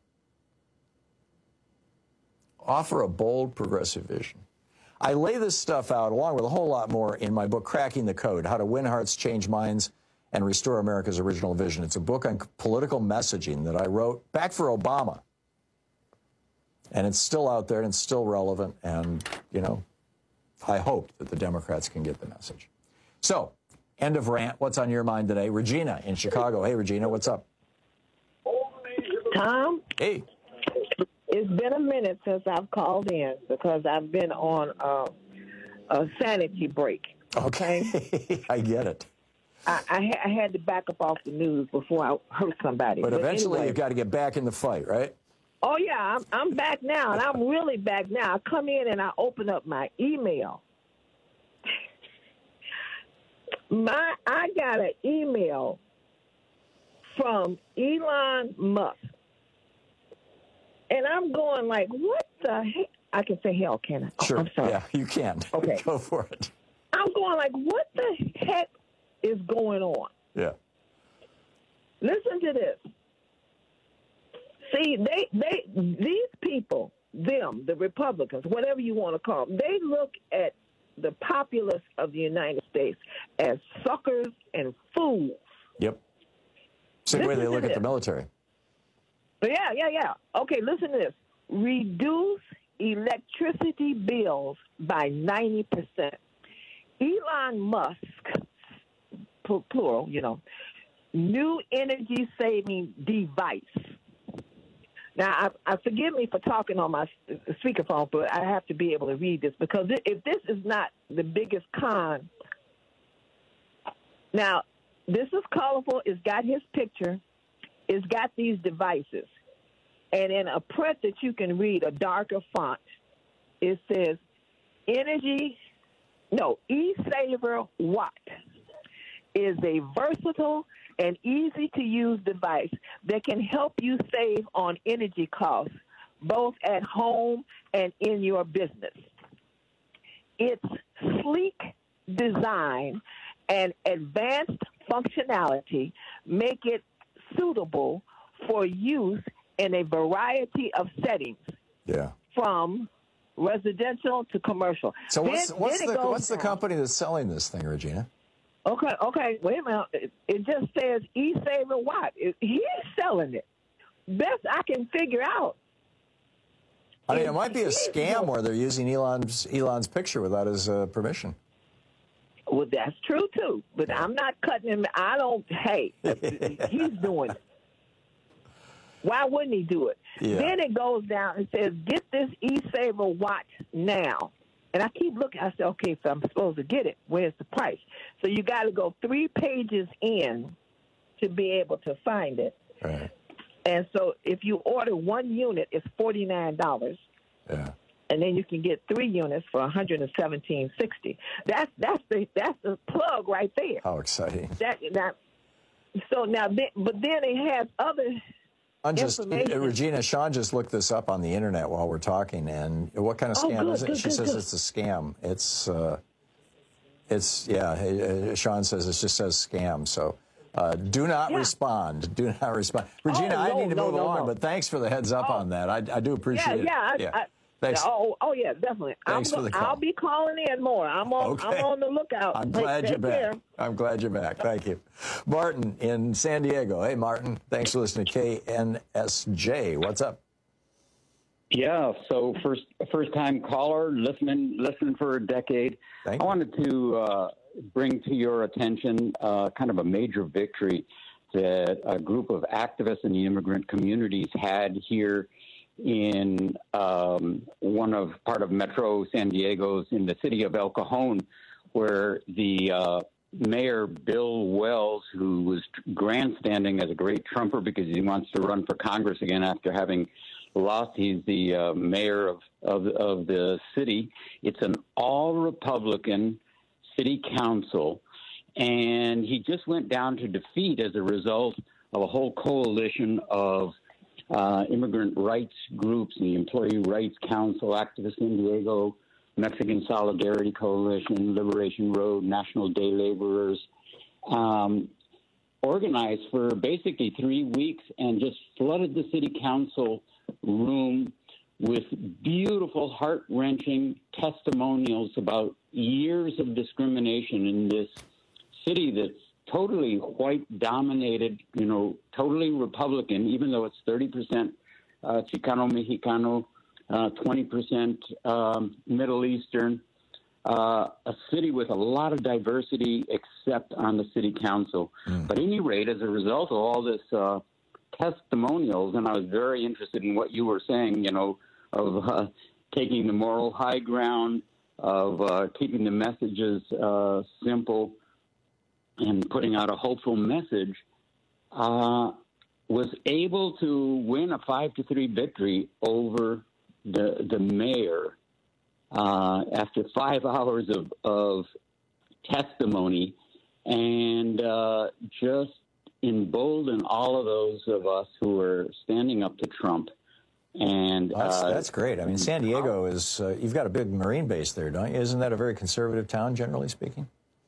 Offer a bold, progressive vision. I lay this stuff out, along with a whole lot more, in my book, Cracking the Code, How to Win Hearts, Change Minds, and Restore America's Original Vision. It's a book on political messaging that I wrote back for Obama. And it's still out there, and it's still relevant, and, you know, I hope that the Democrats can get the message. So, end of rant. What's on your mind today? Regina in Chicago. Hey, Regina, what's up? Tom? Hey. It's been a minute since I've called in because I've been on a sanity break. Okay. I get it. I had to back up off the news before I hurt somebody. But eventually anyway, you've got to get back in the fight, right? Oh, yeah, I'm back now, and I'm really back now. I come in and I open up my email. I got an email from Elon Musk. And I'm going like, what the heck? I can say hell, can I? Sure. I'm sorry. Yeah, you can. Okay. Go for it. I'm going like, what the heck is going on? Yeah. Listen to this. See, these people, them, the Republicans, whatever you want to call them, they look at the populace of the United States as suckers and fools. Yep. Same way they look at the military. Yeah. Okay, listen to this. Reduce electricity bills by 90%. Elon Musk, plural, you know, new energy-saving device. Now, I forgive me for talking on my speakerphone, but I have to be able to read this because if this is not the biggest con. Now, this is colorful. It's got his picture. It's got these devices. And in a print that you can read, a darker font, it says eSaver Watt is a versatile and easy-to-use device that can help you save on energy costs, both at home and in your business. Its sleek design and advanced functionality make it suitable for use in a variety of settings. Yeah. From residential to commercial. So what's the company that's selling this thing, Regina? Okay, wait a minute. It just says eSaver Watt. He's selling it. Best I can figure out. I mean, it might be a scam where they're using Elon's picture without his permission. Well, that's true, too. But I'm not cutting him. He's doing it. Why wouldn't he do it? Yeah. Then it goes down and says, get this eSaver Watt now. And I keep looking. I said, okay, so I'm supposed to get it. Where's the price? So you got to go 3 pages in to be able to find it. Right. And so if you order 1 unit, it's $49. Yeah. And then you can get 3 units for $117.60. That's the plug right there. How exciting! But then it has other. Regina, Sean just looked this up on the internet while we're talking, and what kind of scam is it? She says it's a scam. Sean says it just says scam. So do not respond. Do not respond. Regina, I need to move along, but thanks for the heads up on that. I do appreciate it. Thanks. Yeah, definitely. Thanks for the call. I'll be calling in more. I'm on the lookout. I'm glad you're back. I'm glad you're back. Thank you. Martin in San Diego. Hey, Martin. Thanks for listening to KNSJ. What's up? Yeah, so first-time caller, listening for a decade. I wanted to bring to your attention kind of a major victory that a group of activists in the immigrant communities had here in part of Metro San Diego's, in the city of El Cajon, where the Mayor Bill Wells, who was grandstanding as a great Trumper because he wants to run for Congress again after having lost. He's the mayor of the city. It's an all-Republican city council, and he just went down to defeat as a result of a whole coalition of immigrant rights groups, the Employee Rights Council, Activists San Diego, Mexican Solidarity Coalition, Liberation Road, National Day Laborers, organized for basically 3 weeks and just flooded the city council room with beautiful, heart-wrenching testimonials about years of discrimination in this city that's totally white-dominated, totally Republican, even though it's 30% Chicano, Mexicano, 20% Middle Eastern, a city with a lot of diversity except on the city council. But at any rate, as a result of all this testimonials, and I was very interested in what you were saying, of taking the moral high ground, of keeping the messages simple and putting out a hopeful message, was able to win a 5-3 victory over the mayor after 5 hours of testimony, and just embolden all of those of us who are standing up to Trump. And that's great. I mean, San Diego is, you've got a big Marine base there, don't you? Isn't that a very conservative town, generally speaking?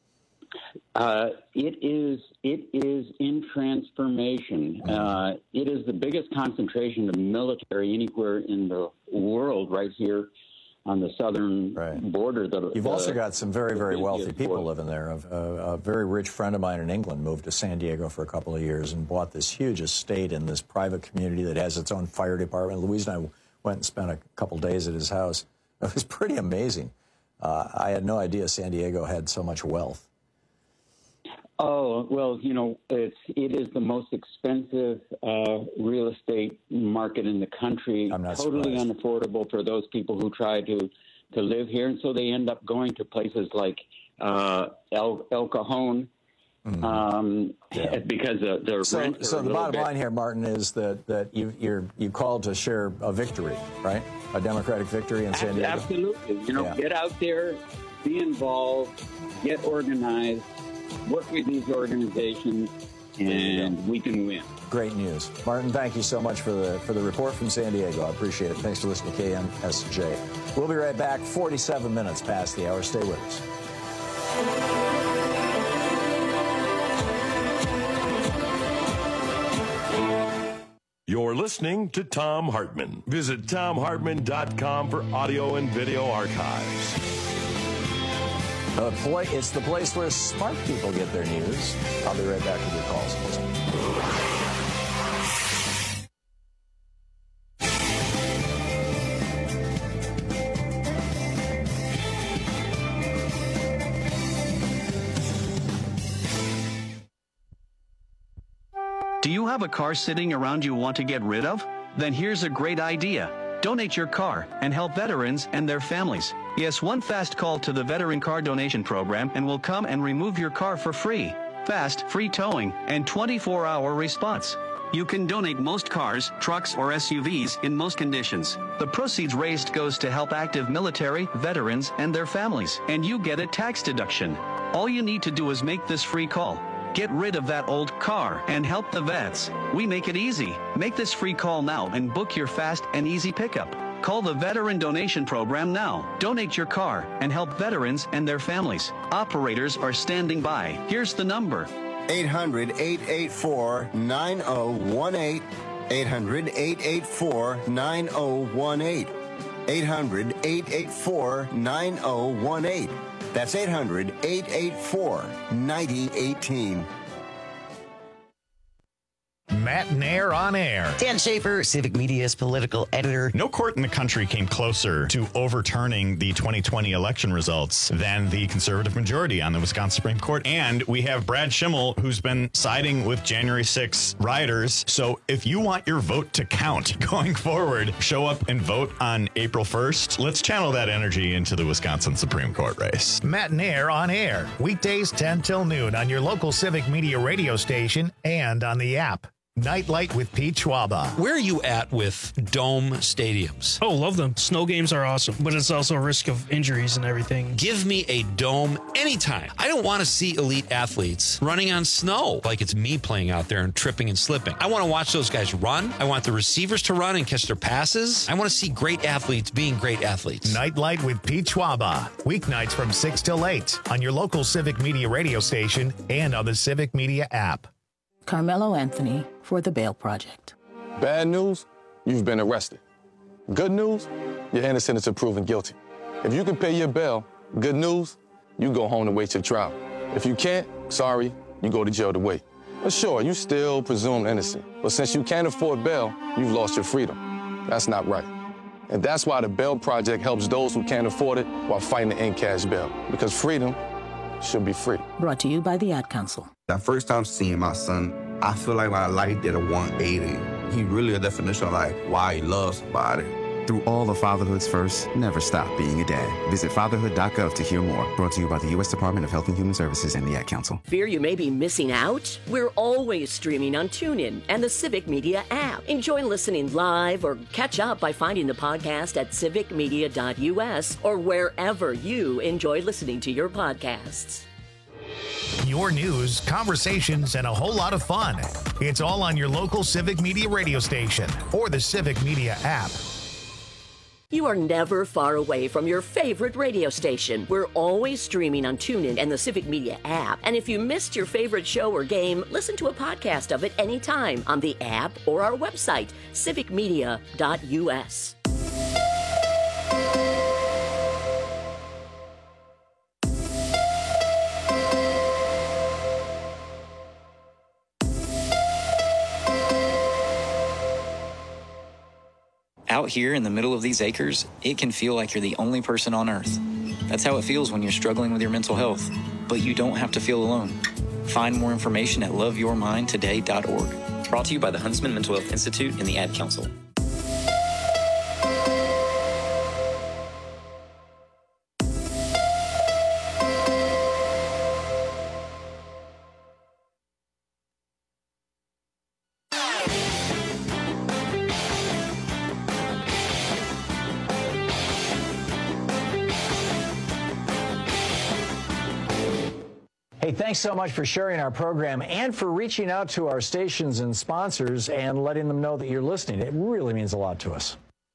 It is in transformation. It is the biggest concentration of military anywhere in the world, right here on the southern border. You've also got some very, very wealthy people living there. A very rich friend of mine in England moved to San Diego for a couple of years and bought this huge estate in this private community that has its own fire department. Louise and I went and spent a couple of days at his house. It was pretty amazing. I had no idea San Diego had so much wealth. Oh, well, it is the most expensive real estate market in the country. I'm not totally surprised. Unaffordable for those people who try to live here. And so they end up going to places like El Cajon because the rent. So the bottom line here, Martin, is that you called to share a victory, right? A Democratic victory in San Diego? Absolutely. Get out there, be involved, get organized, work with these organizations, and we can win. Great news. Martin, thank you so much for the report from San Diego. I appreciate it. Thanks for listening to KMSJ. We'll be right back, 47 minutes past the hour. Stay with us. You're listening to Thom Hartmann. Visit ThomHartmann.com for audio and video archives. It's the place where smart people get their news. I'll be right back with your calls. Do you have a car sitting around you want to get rid of? Then here's a great idea. Donate your car and help veterans and their families. Yes, one fast call to the Veteran Car Donation Program and we'll come and remove your car for free. Fast, free towing, and 24-hour response. You can donate most cars, trucks, or SUVs in most conditions. The proceeds raised goes to help active military, veterans, and their families, and you get a tax deduction. All you need to do is make this free call. Get rid of that old car and help the vets. We make it easy. Make this free call now and book your fast and easy pickup. Call the Veteran Donation Program now. Donate your car and help veterans and their families. Operators are standing by. Here's the number. 800-884-9018. 800-884-9018. 800-884-9018. That's 800-884-9018. Matt Nair on Air. Dan Schaefer, Civic Media's political editor. No court in the country came closer to overturning the 2020 election results than the conservative majority on the Wisconsin Supreme Court. And we have Brad Schimmel, who's been siding with January 6 rioters. So if you want your vote to count going forward, show up and vote on April 1st. Let's channel that energy into the Wisconsin Supreme Court race. Matt Nair on Air, weekdays 10 till noon on your local Civic Media radio station and on the app. Nightlight with Pete Schwaba. Where are you at with dome stadiums? Oh, love them. Snow games are awesome, but it's also a risk of injuries and everything. Give me a dome anytime. I don't want to see elite athletes running on snow like it's me playing out there and tripping and slipping. I want to watch those guys run. I want the receivers to run and catch their passes. I want to see great athletes being great athletes. Nightlight with Pete Schwaba. Weeknights from 6 till 8 on your local Civic Media radio station and on the Civic Media app. Carmelo Anthony for the Bail Project. Bad news, you've been arrested. Good news, you're innocent until proven guilty. If you can pay your bail, good news, you go home to wait your trial. If you can't, sorry, you go to jail to wait. But sure, you still presumed innocent. But since you can't afford bail, you've lost your freedom. That's not right. And that's why the Bail Project helps those who can't afford it while fighting to end cash bail. Because freedom should be free. Brought to you by the Ad Council. That first time seeing my son, I feel like my life did a 180. He really a definition of like why he loves somebody. Through all of fatherhood's first, never stop being a dad. Visit fatherhood.gov to hear more. Brought to you by the U.S. Department of Health and Human Services and the Ad Council. Fear you may be missing out? We're always streaming on TuneIn and the Civic Media app. Enjoy listening live or catch up by finding the podcast at civicmedia.us or wherever you enjoy listening to your podcasts. Your news, conversations, and a whole lot of fun. It's all on your local Civic Media radio station or the Civic Media app. You are never far away from your favorite radio station. We're always streaming on TuneIn and the Civic Media app. And if you missed your favorite show or game, listen to a podcast of it anytime on the app or our website, civicmedia.us. Out here in the middle of these acres, it can feel like you're the only person on Earth. That's how it feels when you're struggling with your mental health. But you don't have to feel alone. Find more information at loveyourmindtoday.org. Brought to you by the Huntsman Mental Health Institute and the Ad Council. Hey, thanks so much for sharing our program and for reaching out to our stations and sponsors and letting them know that you're listening. It really means a lot to us.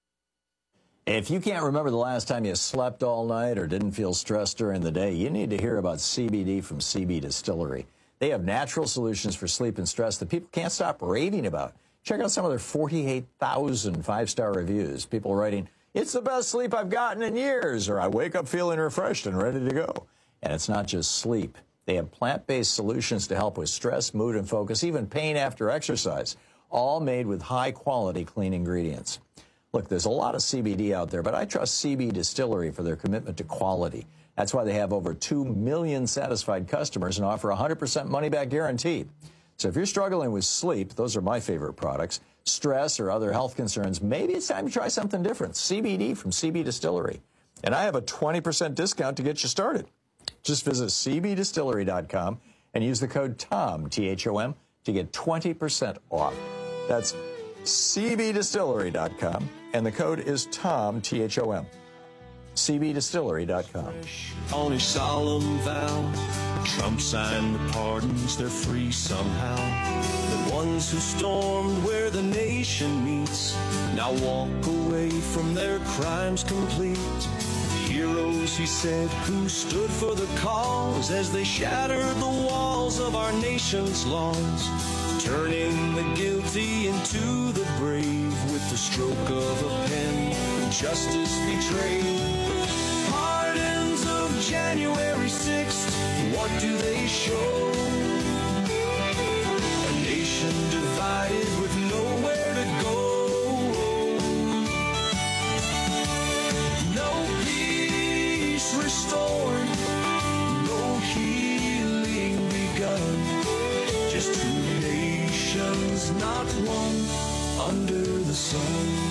If you can't remember the last time you slept all night or didn't feel stressed during the day, you need to hear about CBD from CB Distillery. They have natural solutions for sleep and stress that people can't stop raving about. Check out some of their 48,000 five-star reviews. People writing, "It's the best sleep I've gotten in years," or "I wake up feeling refreshed and ready to go." And it's not just sleep. They have plant-based solutions to help with stress, mood, and focus, even pain after exercise, all made with high-quality clean ingredients. Look, there's a lot of CBD out there, but I trust CB Distillery for their commitment to quality. That's why they have over 2 million satisfied customers and offer a 100% money-back guarantee. So if you're struggling with sleep, those are my favorite products, stress, or other health concerns, maybe it's time to try something different. CBD from CB Distillery. And I have a 20% discount to get you started. Just visit cbdistillery.com and use the code TOM, T-H-O-M, to get 20% off. That's cbdistillery.com, and the code is TOM, T-H-O-M. cbdistillery.com. On his solemn vow, Trump signed the pardons, they're free somehow. The ones who stormed where the nation meets now walk away from their crimes complete. Heroes, he said, who stood for the cause as they shattered the walls of our nation's laws, turning the guilty into the brave with the stroke of a pen, justice betrayed. Pardons of January 6th, what do they show? A nation divided There's not one under the sun.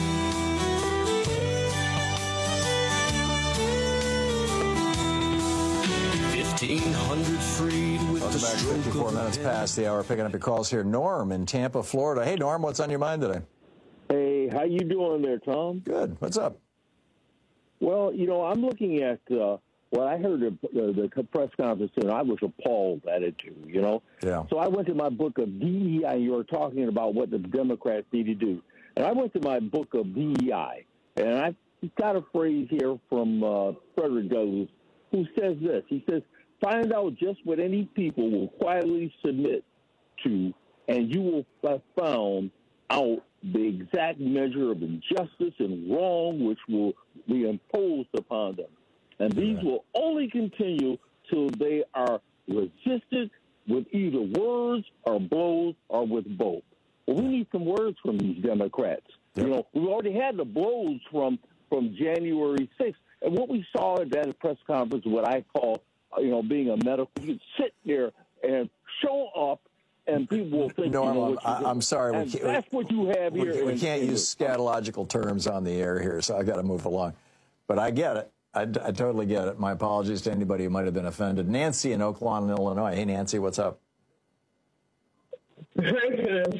1,500 freed with Welcome the back. stroke 54 of a minutes pen. past the hour. Picking up your calls here. Norm in Tampa, Florida. Hey, Norm, what's on your mind today? Hey, how you doing there, Tom? Good. What's up? Well, I'm looking at what I heard at the press conference, and I was appalled at it too, Yeah. So I went to my book of DEI. You were talking about what the Democrats need to do. And I went to my book of DEI, and I got a phrase here from Frederick Douglass, who says this. He says, find out just what any people will quietly submit to, and you will have found out the exact measure of injustice and wrong which will be imposed upon them. And these will only continue till they are resisted with either words or blows or with both. Well, we need some words from these Democrats. Yep. We already had the blows from January 6th. And what we saw at that press conference, what I call, being a medical, you can sit there and show up, and people will think, Norm, I'm sorry. And that's what you have here. We can't use scatological terms on the air here, so I've got to move along. But I get it. I totally get it. My apologies to anybody who might have been offended. Nancy in Oak Lawn, Illinois. Hey, Nancy, what's up? Very good.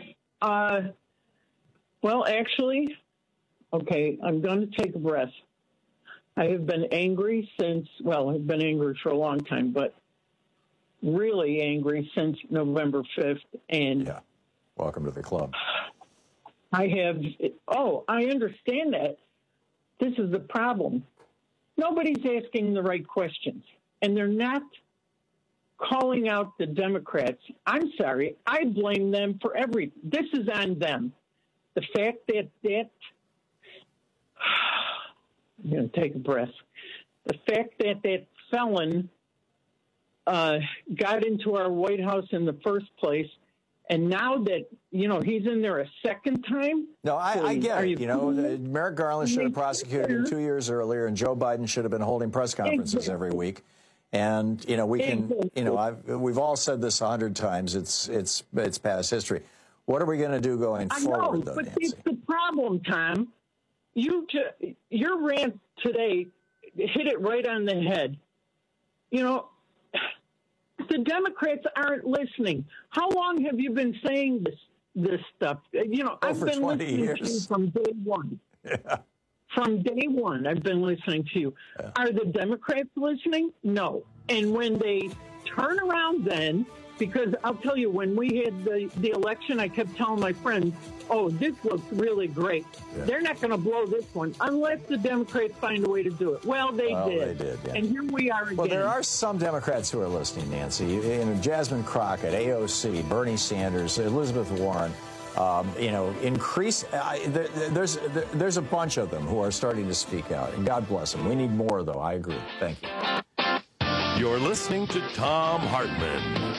Well, actually, okay, I'm going to take a breath. I have been angry I've been angry for a long time, but really angry since November 5th. And yeah, welcome to the club. I understand that. This is the problem. Nobody's asking the right questions, and they're not calling out the Democrats. I'm sorry. I blame them for this is on them. The fact that I'm going to take a breath. The fact that felon got into our White House in the first place, and now that, he's in there a second time? No, I get it. Merrick Garland should have prosecuted him 2 years earlier, and Joe Biden should have been holding press conferences every week. And, we can, we've all said this 100 times. It's past history. What are we going to do going forward, though, but Nancy? it's the problem, Tom. Your rant today hit it right on the head. The Democrats aren't listening. How long have you been saying this stuff? I've been 20 listening years. to you from day one. Yeah. From day one, I've been listening to you. Yeah. Are the Democrats listening? No. And when they turn around then, because I'll tell you, when we had the election, I kept telling my friends, this looks really great. Yeah. They're not going to blow this one unless the Democrats find a way to do it. Well, they did. They did, yeah. And here we are again. Well, there are some Democrats who are listening, Nancy. Jasmine Crockett, AOC, Bernie Sanders, Elizabeth Warren. There's a bunch of them who are starting to speak out, and God bless them. We need more, though. I agree. Thank you. You're listening to Thom Hartmann.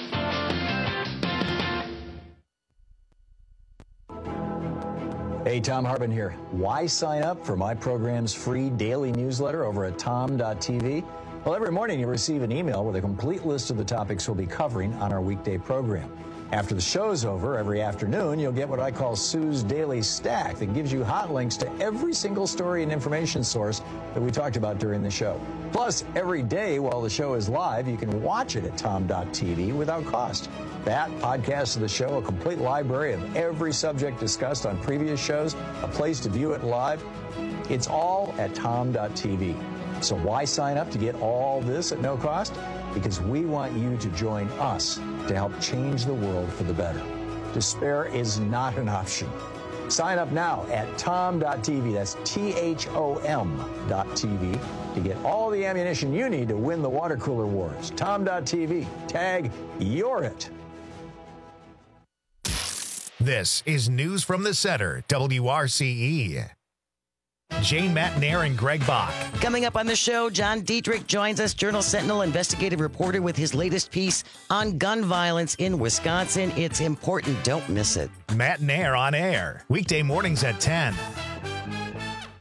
Hey, Thom Hartmann here. Why sign up for my program's free daily newsletter over at tom.tv? Well, every morning you receive an email with a complete list of the topics we'll be covering on our weekday program. After the show's over, every afternoon, you'll get what I call Sue's Daily Stack that gives you hot links to every single story and information source that we talked about during the show. Plus, every day while the show is live, you can watch it at tom.tv without cost. That, podcasts of the show, a complete library of every subject discussed on previous shows, a place to view it live. It's all at tom.tv. So why sign up to get all this at no cost? Because we want you to join us to help change the world for the better. Despair is not an option. Sign up now at tom.tv, that's THOM.tv, to get all the ammunition you need to win the water cooler wars. Tom.tv, tag You're It. This is News from the Center, WRCE. Jane Matnair and Greg Bach. Coming up on the show, John Dietrich joins us, Journal Sentinel investigative reporter, with his latest piece on gun violence in Wisconsin. It's important. Don't miss it. Matnair on air, weekday mornings at 10.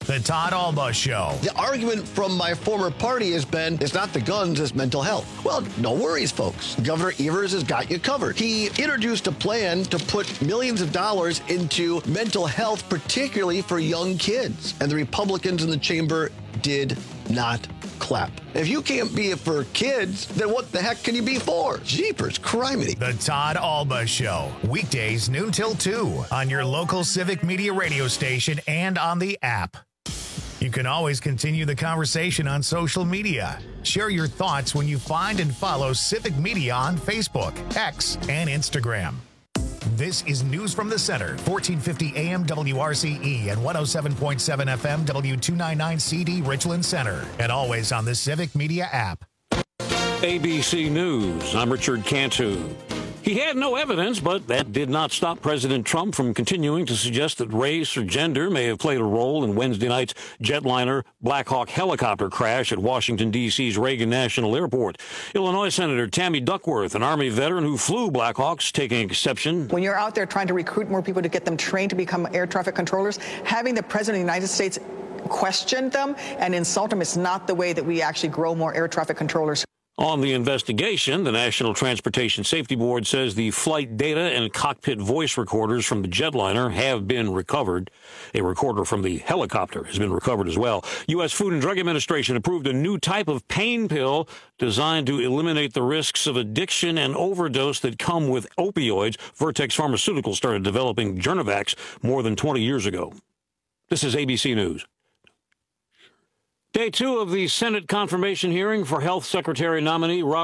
The Todd Alba Show. The argument from my former party has been, it's not the guns, it's mental health. Well, no worries, folks. Governor Evers has got you covered. He introduced a plan to put millions of dollars into mental health, particularly for young kids. And the Republicans in the chamber did not clap. If you can't be it for kids, then what the heck can you be for? Jeepers, criminy. The Todd Alba Show. Weekdays noon till 2 on your local Civic Media radio station and on the app. You can always continue the conversation on social media. Share your thoughts when you find and follow Civic Media on Facebook, X, and Instagram. This is News from the Center, 1450 AM WRCE and 107.7 FM W299 CD Richland Center, and always on the Civic Media app. ABC News, I'm Richard Cantu. He had no evidence, but that did not stop President Trump from continuing to suggest that race or gender may have played a role in Wednesday night's jetliner Black Hawk helicopter crash at Washington, D.C.'s Reagan National Airport. Illinois Senator Tammy Duckworth, an Army veteran who flew Black Hawks, taking exception. When you're out there trying to recruit more people to get them trained to become air traffic controllers, having the President of the United States question them and insult them is not the way that we actually grow more air traffic controllers. On the investigation, the National Transportation Safety Board says the flight data and cockpit voice recorders from the jetliner have been recovered. A recorder from the helicopter has been recovered as well. U.S. Food and Drug Administration approved a new type of pain pill designed to eliminate the risks of addiction and overdose that come with opioids. Vertex Pharmaceuticals started developing Journevax more than 20 years ago. This is ABC News. Day 2 of the Senate confirmation hearing for Health Secretary nominee Robert